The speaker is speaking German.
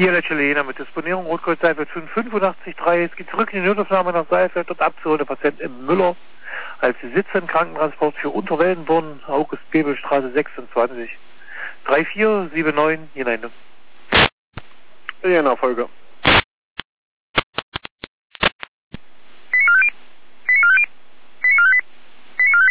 Hier der Chilener mit Disponierung Rotkreuz Seifeld 585.3. Es geht zurück in die Notaufnahme nach Seifeld, dort abzuholen, der Patient im Müller als Sitzer Krankentransport für Unterwellenborn, August-Bebel-Straße 26. 3479 hinein. Ja, Nachfolger.